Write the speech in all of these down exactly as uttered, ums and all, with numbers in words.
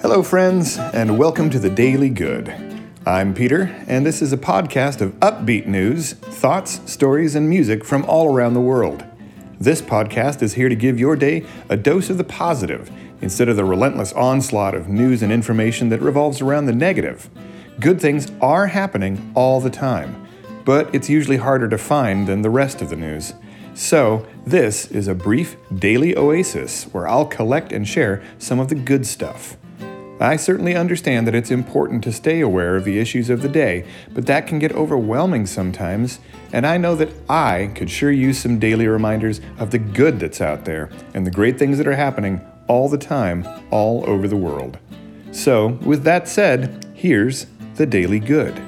Hello, friends, and welcome to the Daily Good. I'm Peter, and this is a podcast of upbeat news, thoughts, stories, and music from all around the world. This podcast is here to give your day a dose of the positive instead of the relentless onslaught of news and information that revolves around the negative. Good things are happening all the time, but it's usually harder to find than the rest of the news. So, this is a brief daily oasis where I'll collect and share some of the good stuff. I certainly understand that it's important to stay aware of the issues of the day, but that can get overwhelming sometimes, and I know that I could sure use some daily reminders of the good that's out there and the great things that are happening all the time, all over the world. So, with that said, here's the Daily Good.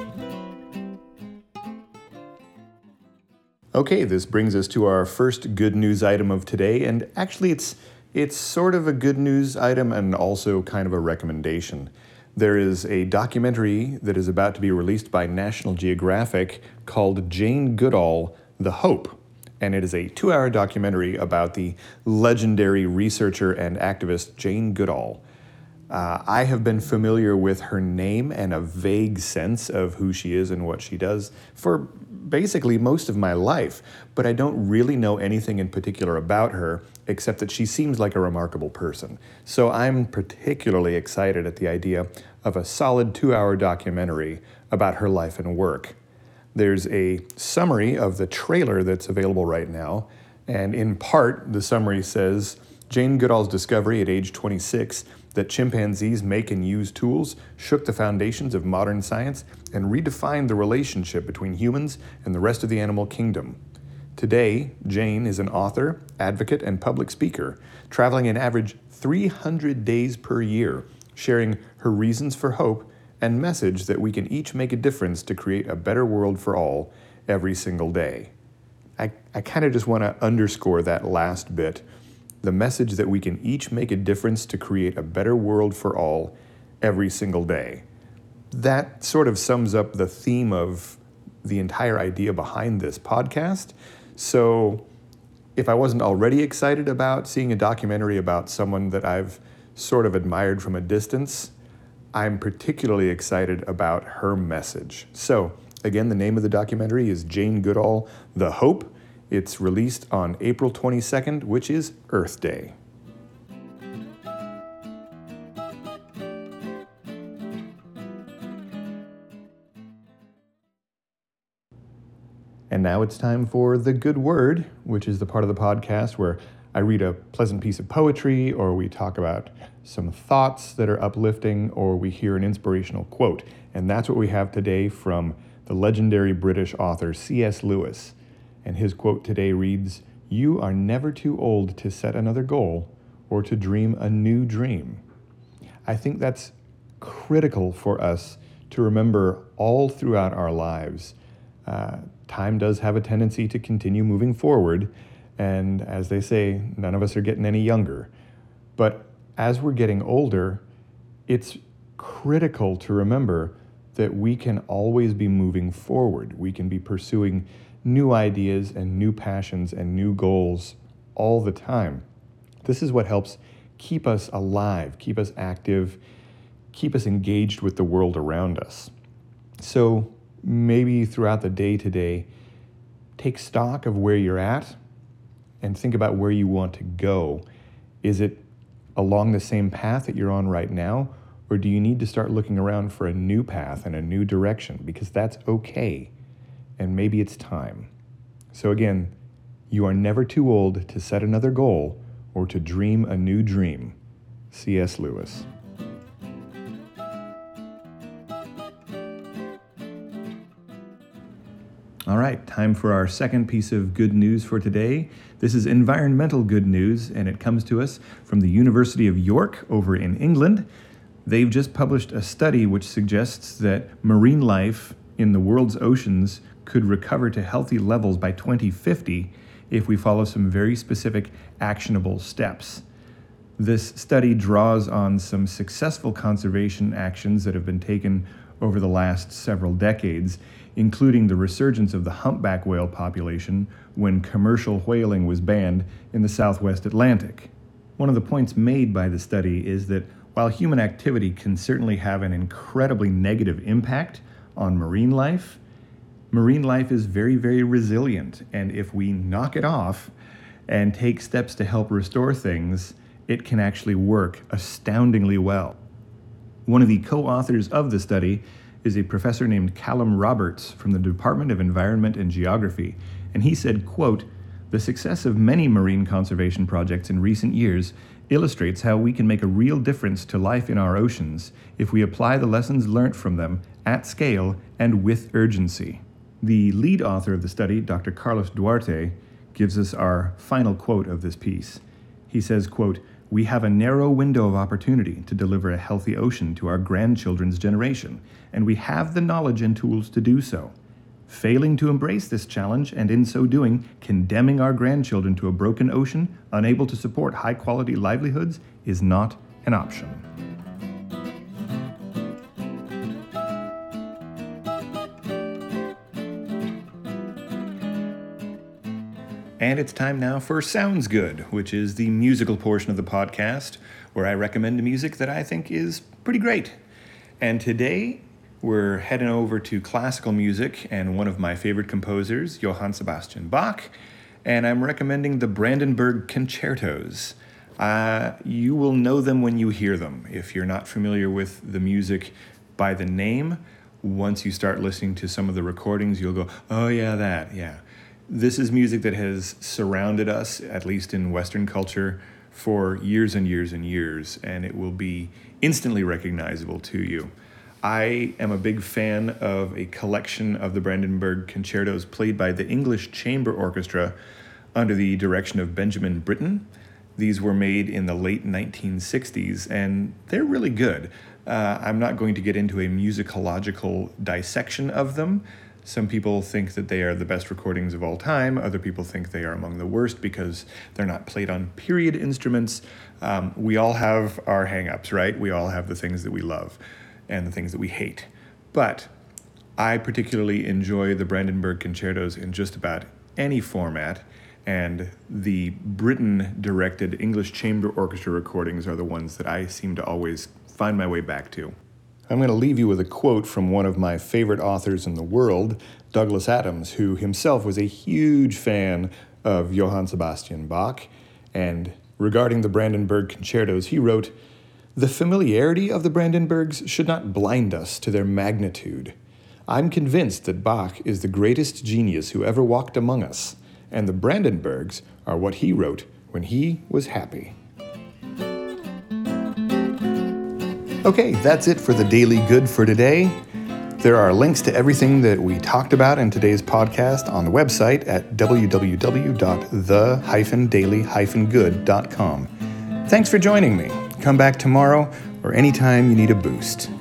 Okay, this brings us to our first good news item of today, and actually it's It's sort of a good news item and also kind of a recommendation. There is a documentary that is about to be released by National Geographic called Jane Goodall, The Hope. And it is a two-hour documentary about the legendary researcher and activist Jane Goodall. Uh, I have been familiar with her name and a vague sense of who she is and what she does for basically most of my life, but I don't really know anything in particular about her except that she seems like a remarkable person. So I'm particularly excited at the idea of a solid two-hour documentary about her life and work. There's a summary of the trailer that's available right now, and in part, the summary says, Jane Goodall's discovery at age twenty-six that chimpanzees make and use tools shook the foundations of modern science and redefined the relationship between humans and the rest of the animal kingdom. Today, Jane is an author, advocate, and public speaker, traveling an average three hundred days per year, sharing her reasons for hope and message that we can each make a difference to create a better world for all every single day. I, I kind of just want to underscore that last bit. The message that we can each make a difference to create a better world for all every single day. That sort of sums up the theme of the entire idea behind this podcast. So if I wasn't already excited about seeing a documentary about someone that I've sort of admired from a distance, I'm particularly excited about her message. So again, the name of the documentary is Jane Goodall, The Hope. It's released on April twenty-second, which is Earth Day. And now it's time for The Good Word, which is the part of the podcast where I read a pleasant piece of poetry, or we talk about some thoughts that are uplifting, or we hear an inspirational quote. And that's what we have today from the legendary British author C S Lewis. And his quote today reads, "You are never too old to set another goal or to dream a new dream." I think that's critical for us to remember all throughout our lives. Uh, time does have a tendency to continue moving forward, and as they say, none of us are getting any younger. But as we're getting older, it's critical to remember that we can always be moving forward. We can be pursuing new ideas and new passions and new goals all the time. This is what helps keep us alive, keep us active, keep us engaged with the world around us. So maybe throughout the day today, take stock of where you're at and think about where you want to go. Is it along the same path that you're on right now, or do you need to start looking around for a new path and a new direction? Because that's okay. And maybe it's time. So again, you are never too old to set another goal or to dream a new dream. C S Lewis. All right, time for our second piece of good news for today. This is environmental good news, and it comes to us from the University of York over in England. They've just published a study which suggests that marine life in the world's oceans could recover to healthy levels by twenty fifty if we follow some very specific actionable steps. This study draws on some successful conservation actions that have been taken over the last several decades, including the resurgence of the humpback whale population when commercial whaling was banned in the Southwest Atlantic. One of the points made by the study is that While human activity can certainly have an incredibly negative impact on marine life, marine life is very, very resilient, and if we knock it off and take steps to help restore things, it can actually work astoundingly well. One of the co-authors of the study is a professor named Callum Roberts from the Department of Environment and Geography, and he said, quote, "The success of many marine conservation projects in recent years illustrates how we can make a real difference to life in our oceans if we apply the lessons learnt from them at scale and with urgency." The lead author of the study, Doctor Carlos Duarte, gives us our final quote of this piece. He says, quote, "We have a narrow window of opportunity to deliver a healthy ocean to our grandchildren's generation, and we have the knowledge and tools to do so. Failing to embrace this challenge, and in so doing, condemning our grandchildren to a broken ocean, unable to support high-quality livelihoods, is not an option." And it's time now for Sounds Good, which is the musical portion of the podcast, where I recommend music that I think is pretty great. And today, we're heading over to classical music and one of my favorite composers, Johann Sebastian Bach, and I'm recommending the Brandenburg Concertos. Uh, you will know them when you hear them. If you're not familiar with the music by the name, once you start listening to some of the recordings, you'll go, oh yeah, that, yeah. This is music that has surrounded us, at least in Western culture, for years and years and years, and it will be instantly recognizable to you. I am a big fan of a collection of the Brandenburg Concertos played by the English Chamber Orchestra under the direction of Benjamin Britten. These were made in the late nineteen sixties, and they're really good. Uh, I'm not going to get into a musicological dissection of them. Some people think that they are the best recordings of all time. Other people think they are among the worst because they're not played on period instruments. Um, we all have our hang-ups, right? We all have the things that we love and the things that we hate. But I particularly enjoy the Brandenburg Concertos in just about any format, and the Britten-directed English Chamber Orchestra recordings are the ones that I seem to always find my way back to. I'm going to leave you with a quote from one of my favorite authors in the world, Douglas Adams, who himself was a huge fan of Johann Sebastian Bach. And regarding the Brandenburg Concertos, he wrote, "The familiarity of the Brandenburgs should not blind us to their magnitude. I'm convinced that Bach is the greatest genius who ever walked among us, and the Brandenburgs are what he wrote when he was happy." Okay, that's it for the Daily Good for today. There are links to everything that we talked about in today's podcast on the website at w w w dot the daily good dot com. Thanks for joining me. Come back tomorrow or anytime you need a boost.